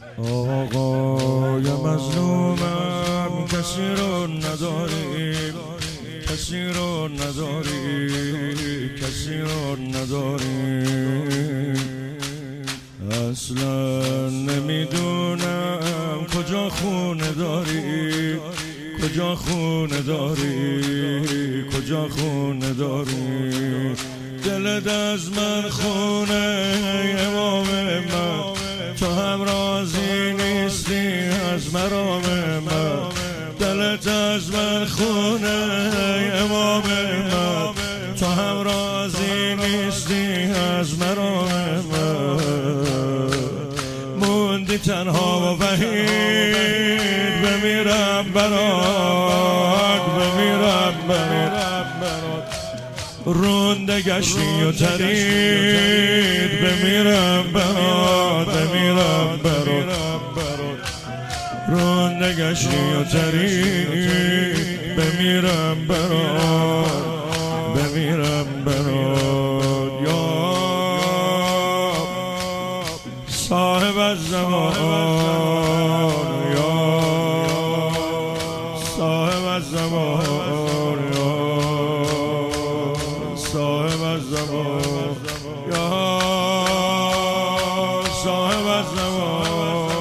آقای مظلومم کسی رو نداری، کسی رو نداری، کسی رو نداری. اصلا نمیدونم کجا خونه داری، کجا خونه داری، کجا خونه داری. دلت از من خونه امام من، تو هم راضی نیستی از مرام من. دلت از من خونه امام من، تو هم راضی نیستی از مرام من. موندی تنها و وحید، بمیرم برات، بمیرم برات. رونده گشتی و ترید، بمیرم برات، بمیرم برات. رونده گشتی و ترید، بمیرم برات، بمیرم برات. یا صاحب الزمان، یا صاحب الزمان، یا صاحب الزمان، یا صاحب الزمان.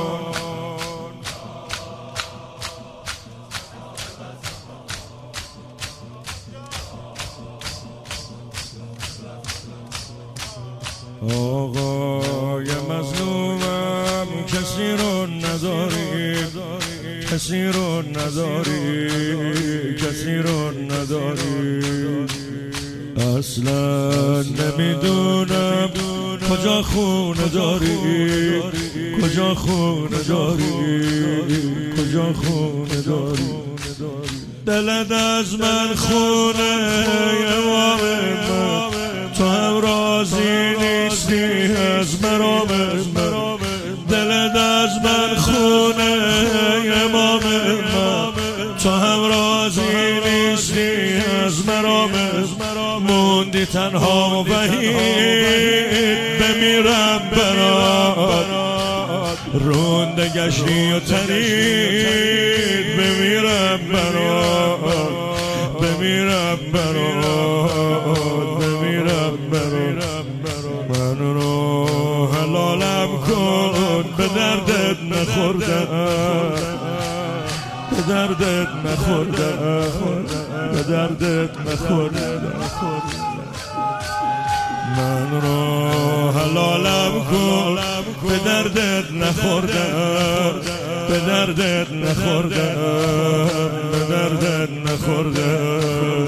آقای مظلومم کسی رو نداری، کسی رو نداری، کسی رو نداری. اصلا نمیدونم کجا خونه داری، کجا خونه داری، کجا خونه داری. دلت از من خونه امام من، تو هم راضی نیستی از مرام من. دلت از من خونه امام من، تو هم راضی نیستی از مرام من. موندی تنها و وحید، بمیرم برات. رونده گشتی و ترید، بمیرم برات، بمیرم برات، بمیرم برات. من رو حلالم کن، به دردت نخوردم، به دردت نخوردم، به دردت نخوردم. من رو حلالم کن، به دردت نخوردم، به دردت نخوردم، به دردت نخوردم.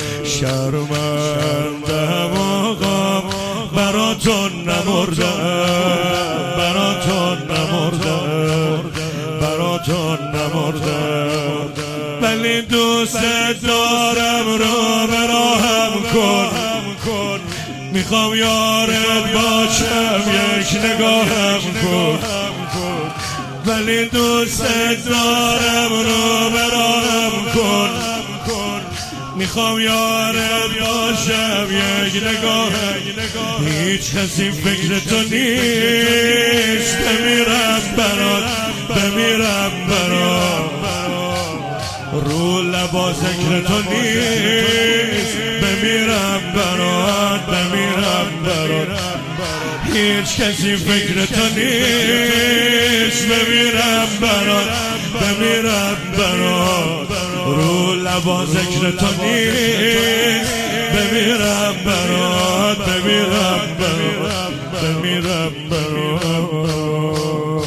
شرمندم آقا براتون نمردم، براتون نمردم، براتون نمردم. ولی دوست دارم، رو به راهم کن. میخوام یارت باشم، یک نگاهم کن. ولی دوست دارم، رو به راهم کن. میخوام یارت باشم، یک نگاهم. هیچ کسی فکر تو نیست، بمیرم برات، بمیرم برات. رو لبا ذکر تو نیست، بمیرم برات، بمیرم برات. هیچ کسی فکر تو نیست، بمیرم برات، بمیرم برات. رو لبا ذکر تو نیست، بمیرم برات، بمیرم برات، بمیرم برات.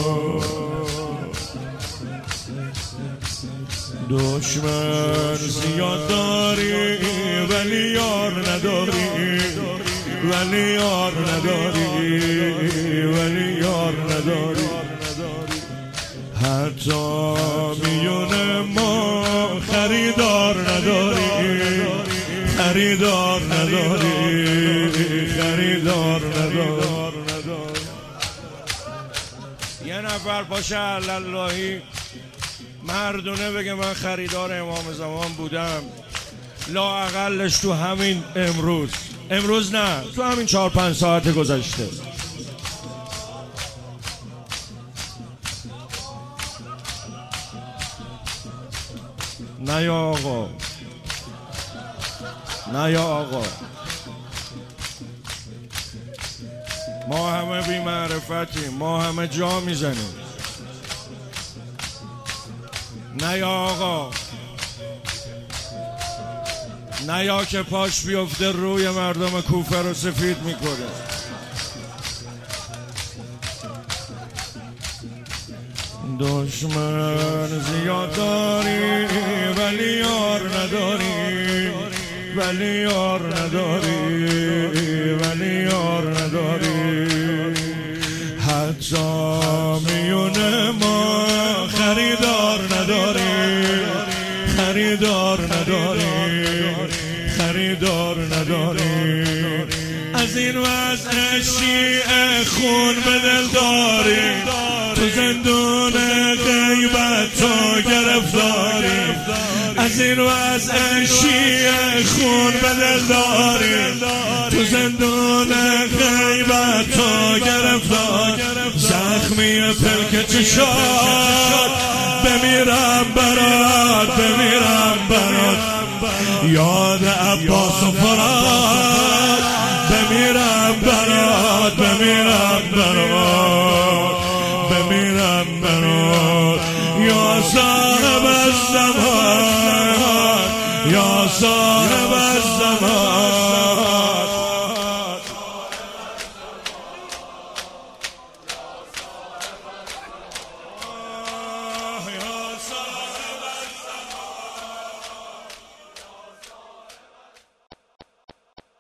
دشمن زیاد داری ولی یار نداری، ولی یار نداری، ولی یار نداری. حتی میون ما خریدار نداری، خریدار نداری، خریدار نداری. یه نفر باشه اللهی مردونه بگه من خریدار امام زمان بودم، لااقلش تو همین امروز نه، تو همین 4-5 ساعت گذشته. نه یا آقا، نه یا آقا، ما همه بی معرفتیم، ما همه جا میزنیم. نه یا آقا، نه یا که پاش بیفته روی مردم کوفه رو سفید میکنه. دشمن زیاد داری ولی یار نداری، ولی یار نداری، ولی یار نداری. حتی میون ما خریدار نداری، خریدار نداری، خریدار نداری. از این وضع شیعه خون به دل داری، تو زندون غیبت تو گرفتاری. از این وضع شیعه خون به دل داری، تو زندون غیبت تو گرفتاری. زخمی پلک چشات بمیرم برات، بمیرم برات. یاد عباس و فرات بمیرم برات، بمیرم برات، بمیرم برات. یا صاحب الزمان، یا صاحب